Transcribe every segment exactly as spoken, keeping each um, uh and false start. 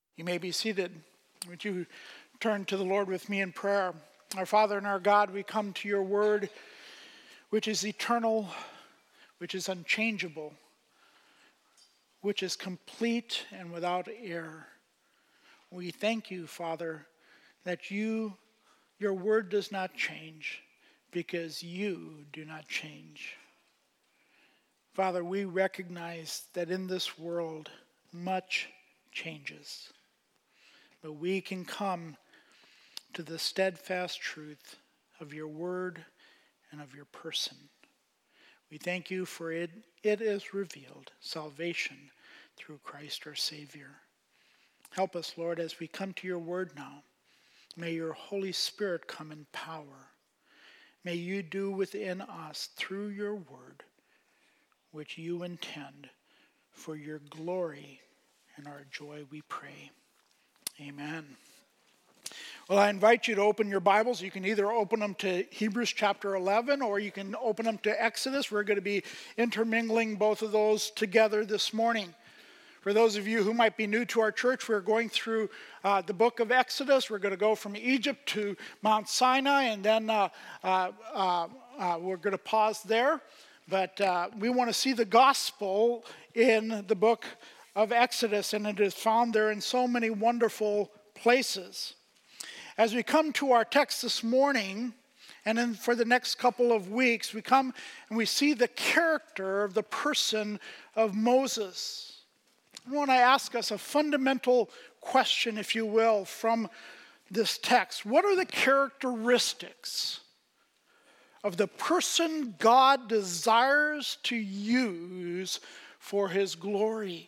You may be seated. Would you turn to the Lord with me in prayer? Our Father and our God, we come to your word, which is eternal, which is unchangeable, which is complete and without error. We thank you, Father, that you, your word does not change because you do not change. Father, we recognize that in this world, much changes. But we can come to the steadfast truth of your word and of your person. We thank you for it. It is revealed salvation through Christ our Savior. Help us, Lord, as we come to your word now. May your Holy Spirit come in power. May you do within us through your word which you intend for your glory and our joy, we pray. Amen. Well, I invite you to open your Bibles. You can either open them to Hebrews chapter eleven or you can open them to Exodus. We're going to be intermingling both of those together this morning. For those of you who might be new to our church, we're going through uh, the book of Exodus. We're going to go from Egypt to Mount Sinai, and then uh, uh, uh, uh, we're going to pause there. But uh, we want to see the gospel in the book of Exodus, and it is found there in so many wonderful places. As we come to our text this morning, and then for the next couple of weeks, we come and we see the character of the person of Moses. I want to ask us a fundamental question, if you will, from this text. What are the characteristics of the person God desires to use for his glory?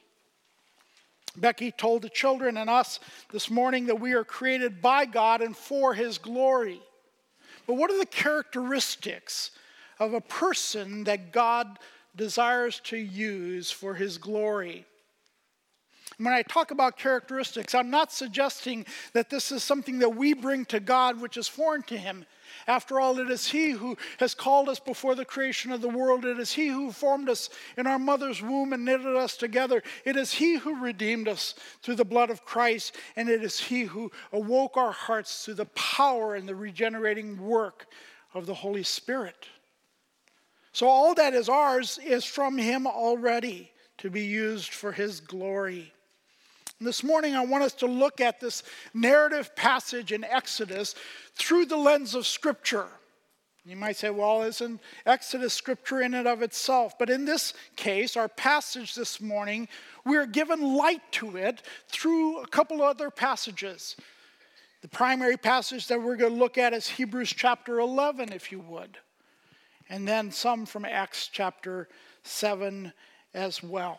Becky told the children and us this morning that we are created by God and for his glory. But what are the characteristics of a person that God desires to use for his glory? When I talk about characteristics, I'm not suggesting that this is something that we bring to God which is foreign to him. After all, it is he who has called us before the creation of the world. It is he who formed us in our mother's womb and knitted us together. It is he who redeemed us through the blood of Christ. And it is he who awoke our hearts through the power and the regenerating work of the Holy Spirit. So all that is ours is from him already to be used for his glory. This morning, I want us to look at this narrative passage in Exodus through the lens of Scripture. You might say, well, isn't Exodus Scripture in and of itself? But in this case, our passage this morning, we're given light to it through a couple other passages. The primary passage that we're going to look at is Hebrews chapter eleven, if you would. And then some from Acts chapter seven as well.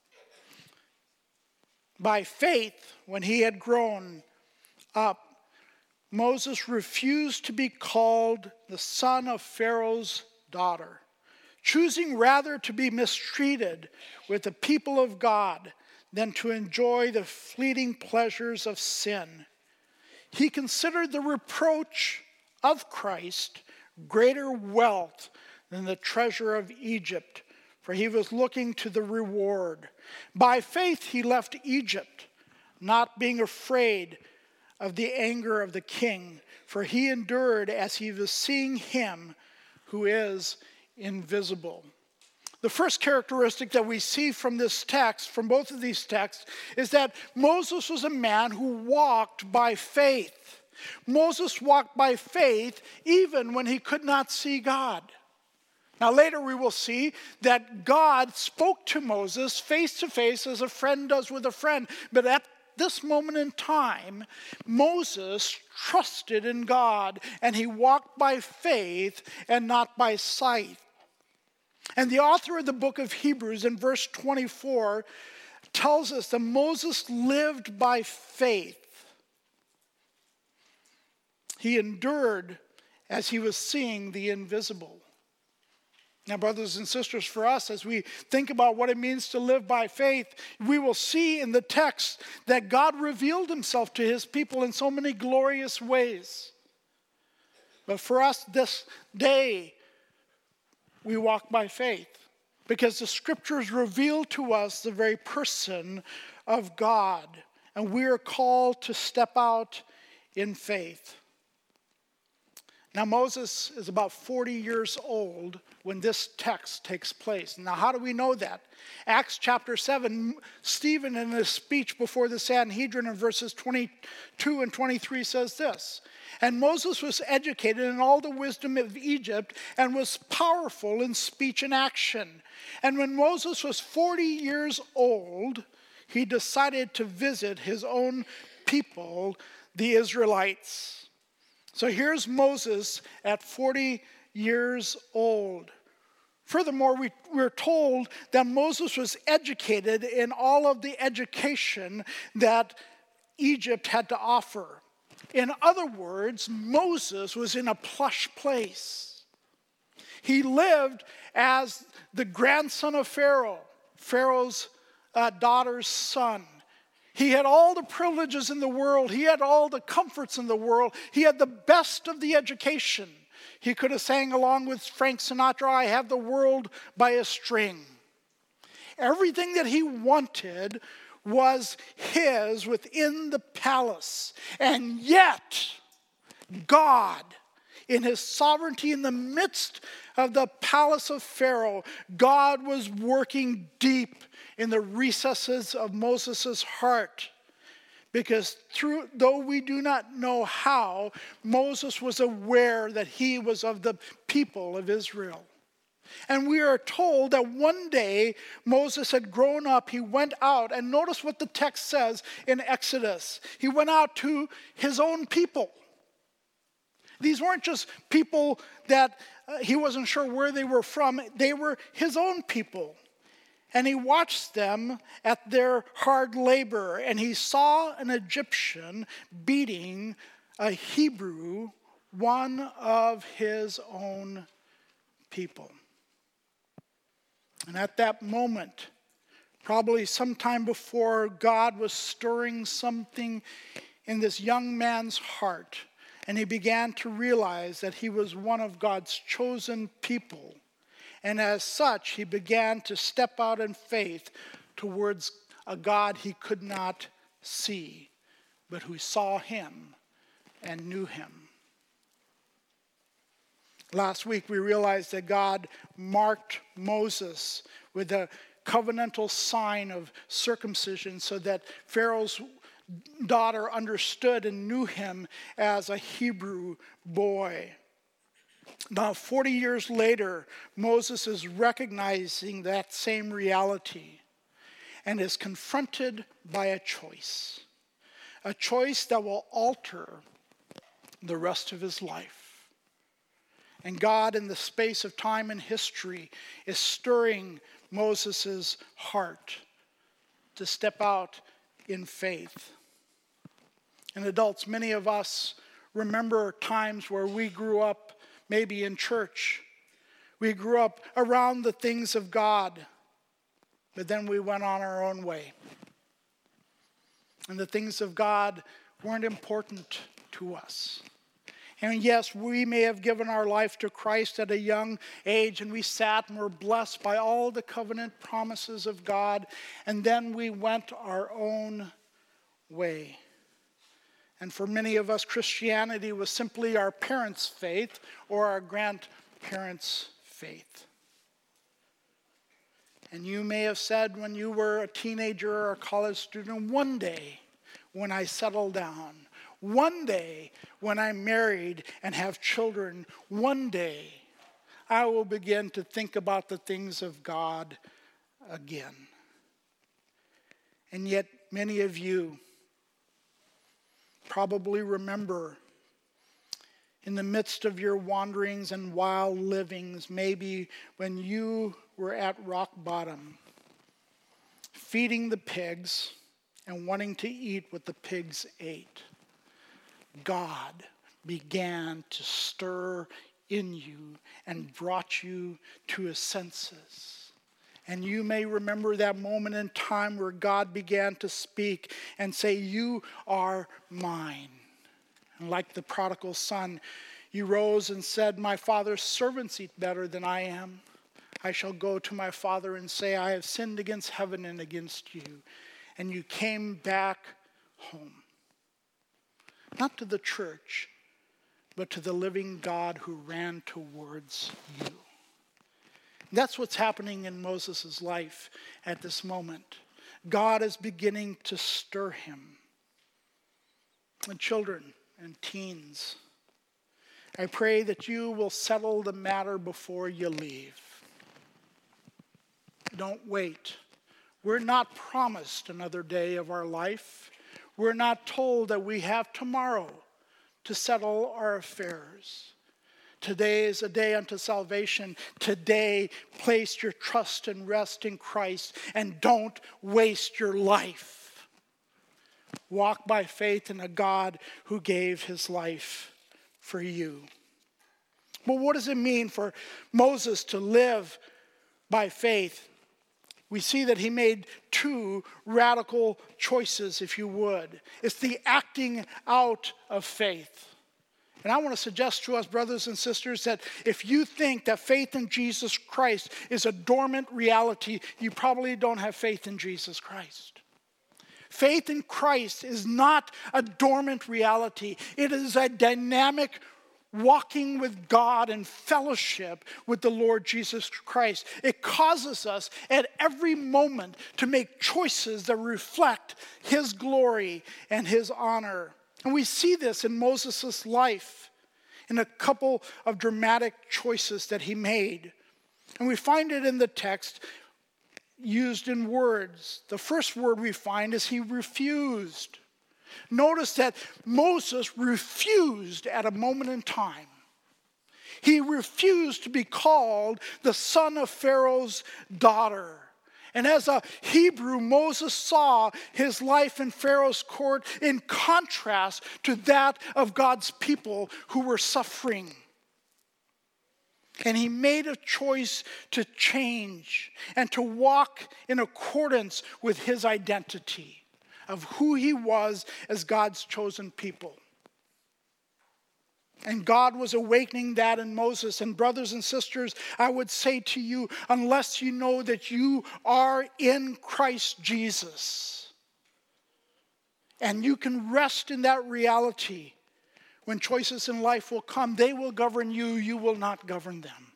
By faith, when he had grown up, Moses refused to be called the son of Pharaoh's daughter, choosing rather to be mistreated with the people of God than to enjoy the fleeting pleasures of sin. He considered the reproach of Christ greater wealth than the treasure of Egypt, for he was looking to the reward. By faith he left Egypt, not being afraid of the anger of the king, for he endured as he was seeing him who is invisible. The first characteristic that we see from this text, from both of these texts, is that Moses was a man who walked by faith. Moses walked by faith even when he could not see God. Now later we will see that God spoke to Moses face to face as a friend does with a friend. But at this moment in time, Moses trusted in God and he walked by faith and not by sight. And the author of the book of Hebrews in verse twenty-four tells us that Moses lived by faith. He endured as he was seeing the invisible. Now, brothers and sisters, for us, as we think about what it means to live by faith, we will see in the text that God revealed himself to his people in so many glorious ways. But for us this day, we walk by faith because the scriptures reveal to us the very person of God. and we are called to step out in faith. Now, Moses is about forty years old when this text takes place. Now, how do we know that? Acts chapter seven, Stephen in his speech before the Sanhedrin in verses twenty-two and twenty-three says this, "And Moses was educated in all the wisdom of Egypt and was powerful in speech and action. And when Moses was forty years old, he decided to visit his own people, the Israelites." So here's Moses at forty years old. Furthermore, we, we're told that Moses was educated in all of the education that Egypt had to offer. In other words, Moses was in a plush place. He lived as the grandson of Pharaoh, Pharaoh's uh, daughter's son. He had all the privileges in the world. He had all the comforts in the world. He had the best of the education. He could have sang along with Frank Sinatra, "I have the world by a string." Everything that he wanted was his within the palace. And yet, God, in his sovereignty in the midst of the palace of Pharaoh, God was working deep in the recesses of Moses' heart. Because through, though we do not know how, Moses was aware that he was of the people of Israel. And we are told that one day Moses had grown up, he went out, and notice what the text says in Exodus. He went out to his own people. These weren't just people that uh, he wasn't sure where they were from. They were his own people. And he watched them at their hard labor, and he saw an Egyptian beating a Hebrew, one of his own people. And at that moment, probably sometime before, God was stirring something in this young man's heart, and he began to realize that he was one of God's chosen people. And as such, he began to step out in faith towards a God he could not see, but who saw him and knew him. Last week, we realized that God marked Moses with a covenantal sign of circumcision so that Pharaoh's daughter understood and knew him as a Hebrew boy. Now, forty years later, Moses is recognizing that same reality and is confronted by a choice. A choice that will alter the rest of his life. And God, in the space of time and history, is stirring Moses' heart to step out in faith. And adults, many of us remember times where we grew up maybe in church. We grew up around the things of God, but then we went on our own way. And the things of God weren't important to us. And yes, we may have given our life to Christ at a young age, and we sat and were blessed by all the covenant promises of God, and then we went our own way. And for many of us, Christianity was simply our parents' faith or our grandparents' faith. And you may have said when you were a teenager or a college student, one day when I settle down, one day when I'm married and have children, one day I will begin to think about the things of God again. And yet many of you probably remember in the midst of your wanderings and wild livings, maybe when you were at rock bottom, feeding the pigs and wanting to eat what the pigs ate, God began to stir in you and brought you to his senses. And you may remember that moment in time where God began to speak and say, "You are mine." And like the prodigal son, you rose and said, "My father's servants eat better than I am. I shall go to my father and say, I have sinned against heaven and against you." And you came back home. Not to the church, but to the living God who ran towards you. That's what's happening in Moses' life at this moment. God is beginning to stir him. And children and teens, I pray that you will settle the matter before you leave. Don't wait. We're not promised another day of our life. We're not told that we have tomorrow to settle our affairs. Today is a day unto salvation. Today, place your trust and rest in Christ and don't waste your life. Walk by faith in a God who gave his life for you. Well, what does it mean for Moses to live by faith? We see that he made two radical choices, if you would. It's the acting out of faith. And I want to suggest to us, brothers and sisters, that if you think that faith in Jesus Christ is a dormant reality, you probably don't have faith in Jesus Christ. Faith in Christ is not a dormant reality. It is a dynamic walking with God and fellowship with the Lord Jesus Christ. It causes us at every moment to make choices that reflect his glory and his honor. And we see this in Moses' life in a couple of dramatic choices that he made. And we find it in the text used in words. The first word we find is he refused. Notice that Moses refused at a moment in time. He refused to be called the son of Pharaoh's daughter. And as a Hebrew, Moses saw his life in Pharaoh's court in contrast to that of God's people who were suffering. And he made a choice to change and to walk in accordance with his identity of who he was as God's chosen people. And God was awakening that in Moses. And brothers and sisters, I would say to you, unless you know that you are in Christ Jesus, and you can rest in that reality, when choices in life will come, they will govern you, you will not govern them.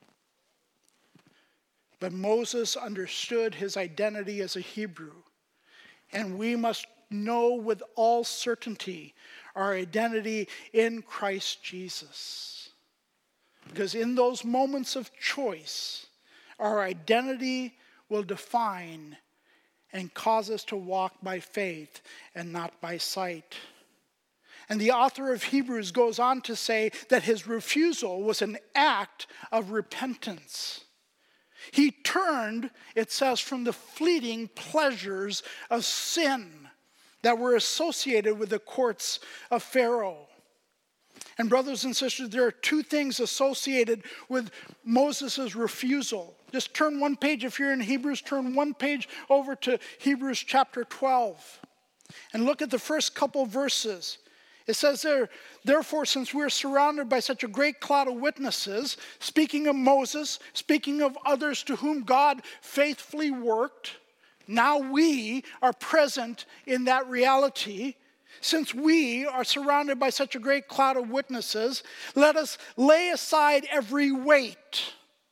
But Moses understood his identity as a Hebrew. And we must know with all certainty our identity in Christ Jesus. Because in those moments of choice, our identity will define and cause us to walk by faith and not by sight. And the author of Hebrews goes on to say that his refusal was an act of repentance. He turned, it says, from the fleeting pleasures of sin that were associated with the courts of Pharaoh. And brothers and sisters, there are two things associated with Moses' refusal. Just turn one page, if you're in Hebrews, turn one page over to Hebrews chapter twelve. And look at the first couple verses. It says there, therefore, since we're surrounded by such a great cloud of witnesses, speaking of Moses, speaking of others to whom God faithfully worked, now we are present in that reality. Since we are surrounded by such a great cloud of witnesses, let us lay aside every weight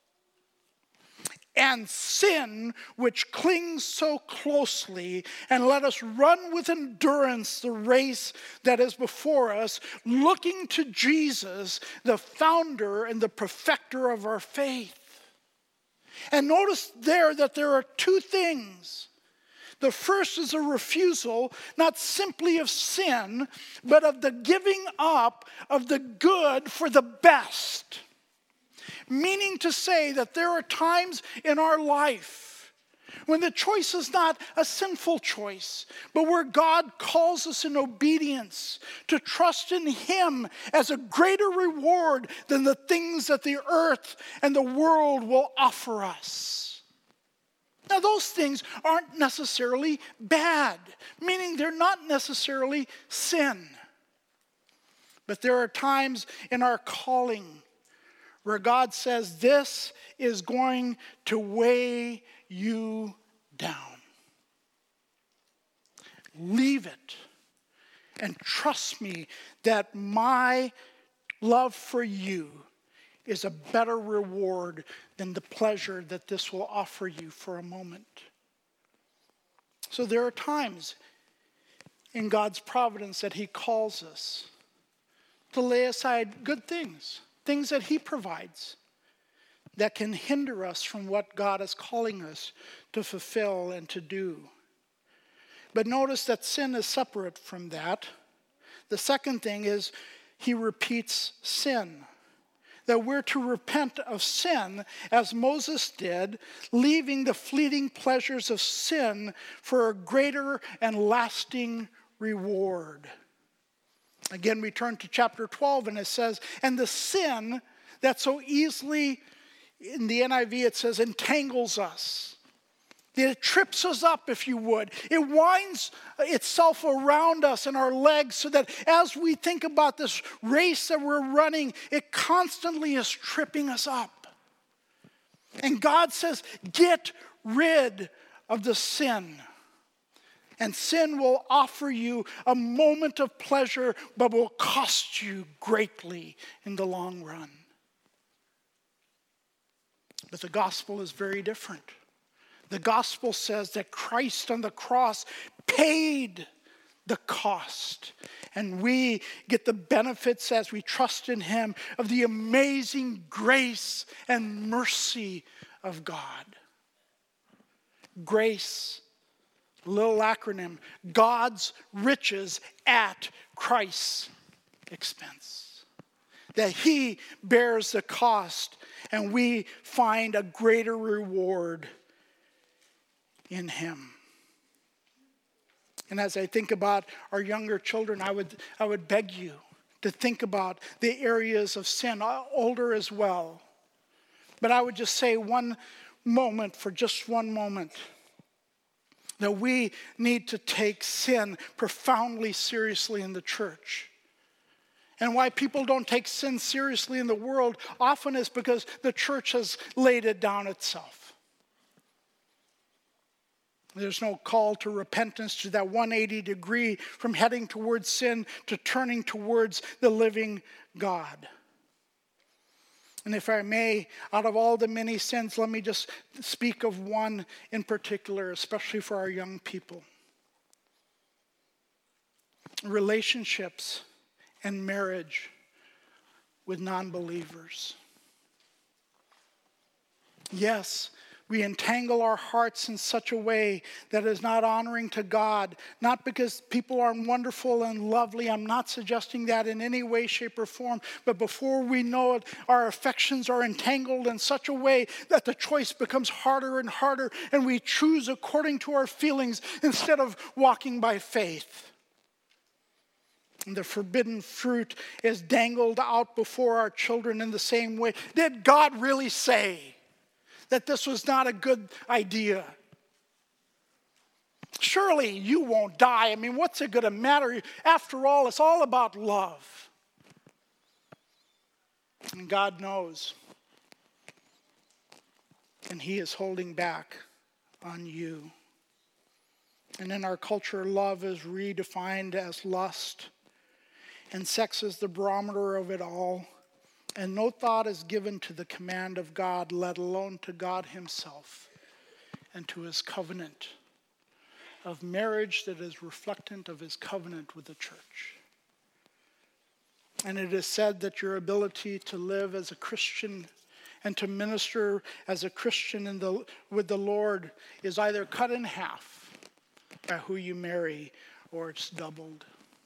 and sin which clings so closely, and let us run with endurance the race that is before us, looking to Jesus, the founder and the perfecter of our faith. And notice there that there are two things. The first is a refusal, not simply of sin, but of the giving up of the good for the best. Meaning to say that there are times in our life when the choice is not a sinful choice, but where God calls us in obedience to trust in him as a greater reward than the things that the earth and the world will offer us. Now, those things aren't necessarily bad, meaning they're not necessarily sin. But there are times in our calling where God says, this is going to weigh you down. Leave it And trust me that my love for you is a better reward than the pleasure that this will offer you for a moment. So there are times in God's providence that he calls us to lay aside good things, things that he provides that can hinder us from what God is calling us to fulfill and to do. But notice that sin is separate from that. The second thing is he repeats sin. That we're to repent of sin as Moses did, leaving the fleeting pleasures of sin for a greater and lasting reward. Again, we turn to chapter twelve and it says, and the sin that so easily, in the N I V it says, entangles us. It trips us up, if you would. It winds itself around us and our legs so that as we think about this race that we're running, it constantly is tripping us up. And God says, get rid of the sin. And sin will offer you a moment of pleasure, but will cost you greatly in the long run. But the gospel is very different. The gospel says that Christ on the cross paid the cost. And we get the benefits as we trust in him of the amazing grace and mercy of God. Grace, little acronym, God's riches at Christ's expense. That he bears the cost and we find a greater reward in him. And as I think about our younger children, I would I would beg you to think about the areas of sin, older as well. But I would just say one moment, for just one moment, that we need to take sin profoundly seriously in the church. And why people don't take sin seriously in the world often is because the church has laid it down itself. There's no call to repentance, to that one hundred eighty degree from heading towards sin to turning towards the living God. And if I may, out of all the many sins, let me just speak of one in particular, especially for our young people. Relationships and marriage with non-believers. Yes, we entangle our hearts in such a way that is not honoring to God, not because people aren't wonderful and lovely. I'm not suggesting that in any way, shape, or form. But before we know it, our affections are entangled in such a way that the choice becomes harder and harder, and we choose according to our feelings instead of walking by faith. And the forbidden fruit is dangled out before our children in the same way. Did God really say that this was not a good idea? Surely you won't die. I mean, what's it going to matter? After all, it's all about love. And God knows. And he is holding back on you. And in our culture, love is redefined as lust. And sex is the barometer of it all. And no thought is given to the command of God, let alone to God himself and to his covenant of marriage that is reflectant of his covenant with the church. And it is said that your ability to live as a Christian and to minister as a Christian in the, with the Lord is either cut in half by who you marry, or it's doubled.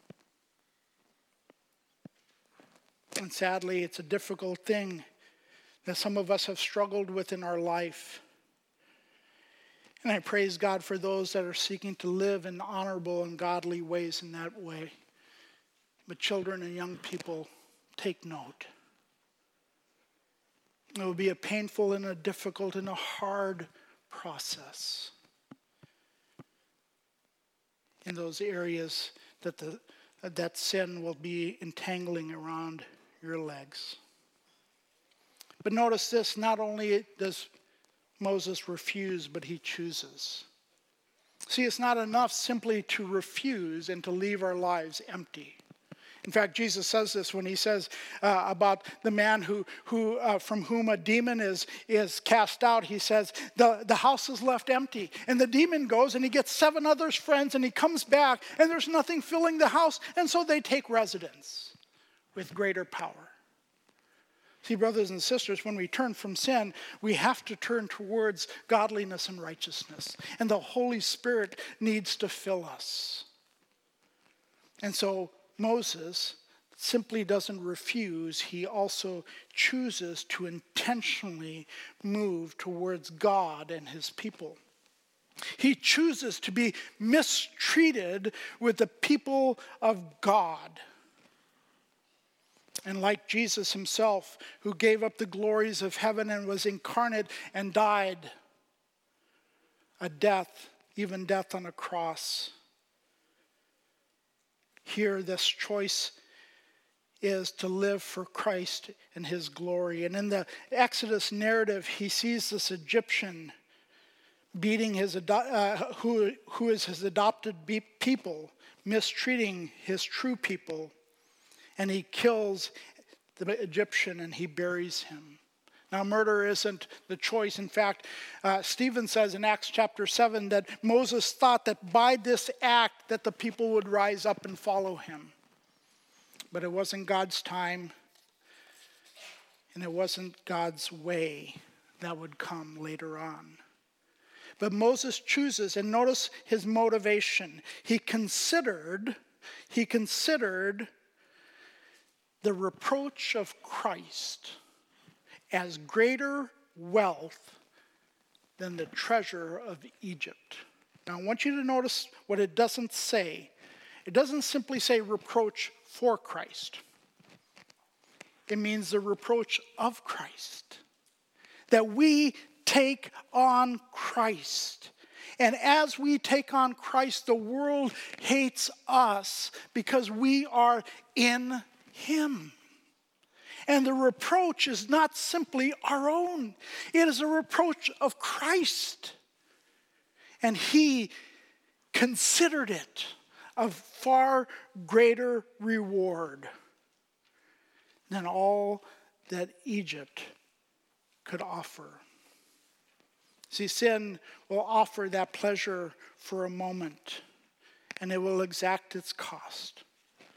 And sadly, it's a difficult thing that some of us have struggled with in our life. And I praise God for those that are seeking to live in honorable and godly ways in that way. But children and young people, take note. It will be a painful and a difficult and a hard process in those areas that the that sin will be entangling around your legs. But notice this, not only does Moses refuse, but he chooses. See, it's not enough simply to refuse and to leave our lives empty. In fact, Jesus says this when he says uh, about the man who, who uh, from whom a demon is, is cast out. He says, the, the house is left empty. And the demon goes and he gets seven other friends and he comes back and there's nothing filling the house. And so they take residence with greater power. See, brothers and sisters, when we turn from sin, we have to turn towards godliness and righteousness. And the Holy Spirit needs to fill us. And so Moses simply doesn't refuse. He also chooses to intentionally move towards God and his people. He chooses to be mistreated with the people of God. And like Jesus himself, who gave up the glories of heaven and was incarnate and died a death, even death on a cross. Here, this choice is to live for Christ and his glory. And in the Exodus narrative, he sees this Egyptian beating his uh, who, who is his adopted people, mistreating his true people. And he kills the Egyptian and he buries him. Now, murder isn't the choice. In fact, uh, Stephen says in Acts chapter seven that Moses thought that by this act that the people would rise up and follow him. But it wasn't God's time, and it wasn't God's way that would come later on. But Moses chooses, and notice his motivation. He considered, he considered the reproach of Christ as greater wealth than the treasure of Egypt. Now, I want you to notice what it doesn't say. It doesn't simply say reproach for Christ. It means the reproach of Christ. That we take on Christ. And as we take on Christ, the world hates us because we are in him. And the reproach is not simply our own. It is a reproach of Christ. And he considered it of far greater reward than all that Egypt could offer. See, sin will offer that pleasure for a moment, and it will exact its cost.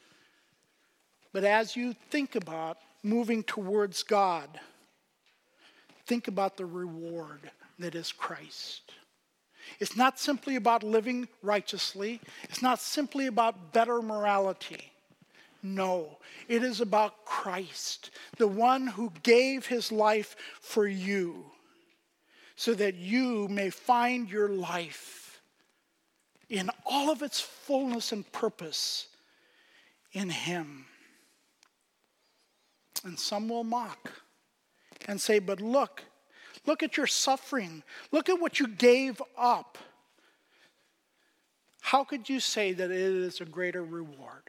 But as you think about moving towards God, think about the reward that is Christ. It's not simply about living righteously. It's not simply about better morality. No, it is about Christ, the one who gave his life for you so that you may find your life in all of its fullness and purpose in him. And some will mock and say, but look, look at your suffering. Look at what you gave up. How could you say that it is a greater reward?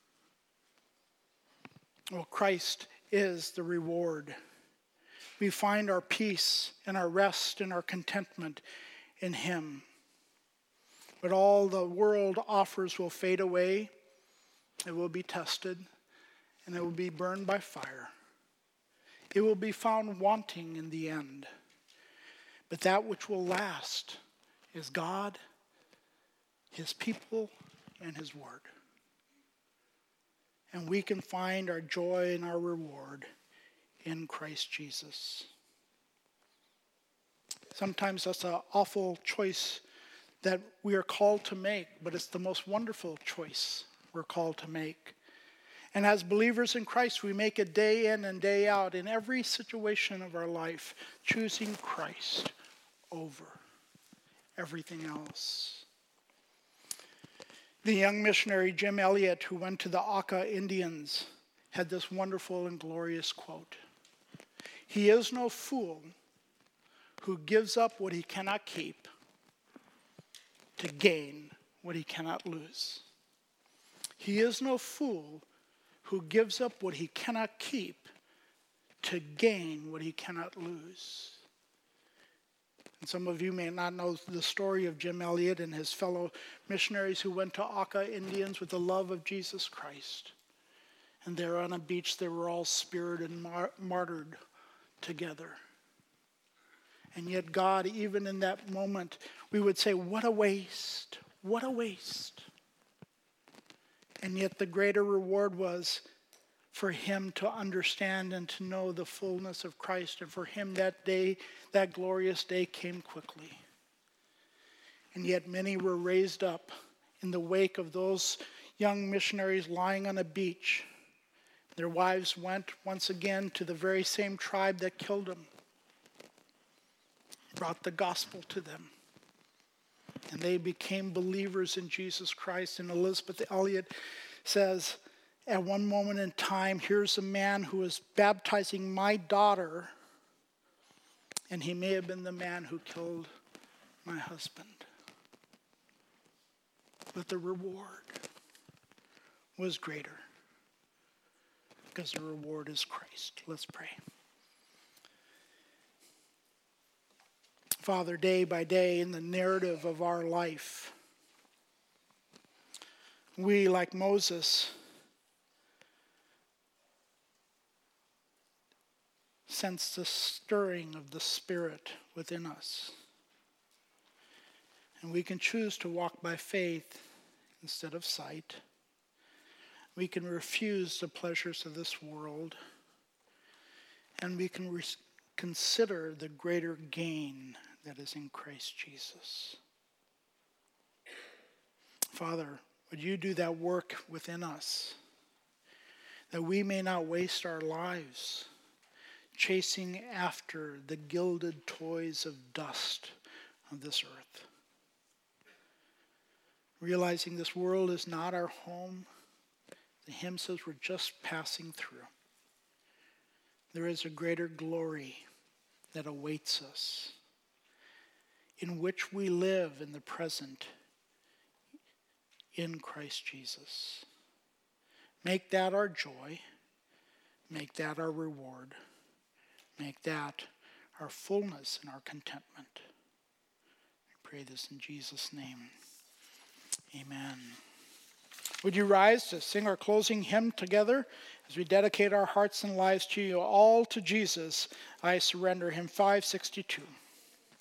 Well, Christ is the reward. We find our peace and our rest and our contentment in him. But all the world offers will fade away. It will be tested, and it will be burned by fire. It will be found wanting in the end. But that which will last is God, his people, and his word. And we can find our joy and our reward in Christ Jesus. Sometimes that's an awful choice that we are called to make, but it's the most wonderful choice we're called to make. And as believers in Christ, we make it day in and day out in every situation of our life, choosing Christ over everything else. The young missionary Jim Elliot, who went to the Auca Indians, had this wonderful and glorious quote. He is no fool who gives up what he cannot keep to gain what he cannot lose. He is no fool who gives up what he cannot keep to gain what he cannot lose. Some of you may not know the story of Jim Elliot and his fellow missionaries who went to Auca Indians with the love of Jesus Christ. And there on a beach, they were all speared and mar- martyred together. And yet God, even in that moment, we would say, what a waste, what a waste. And yet the greater reward was for him to understand and to know the fullness of Christ. And for him that day, that glorious day came quickly. And yet many were raised up in the wake of those young missionaries lying on a beach. Their wives went once again to the very same tribe that killed them, brought the gospel to them. And they became believers in Jesus Christ. And Elisabeth Elliot says, at one moment in time, here's a man who is baptizing my daughter, and he may have been the man who killed my husband. But the reward was greater, because the reward is Christ. Let's pray. Father, day by day in the narrative of our life, we, like Moses, sense the stirring of the Spirit within us. And we can choose to walk by faith instead of sight. We can refuse the pleasures of this world. And we can re- consider the greater gain that is in Christ Jesus. Father, would you do that work within us, that we may not waste our lives chasing after the gilded toys of dust of this earth. Realizing this world is not our home. The hymn says we're just passing through. There is a greater glory that awaits us, in which we live in the present in Christ Jesus. Make that our joy. Make that our reward. Make that our fullness and our contentment. I pray this in Jesus' name. Amen. Would you rise to sing our closing hymn together as we dedicate our hearts and lives to you, all to Jesus I surrender, hymn five sixty-two.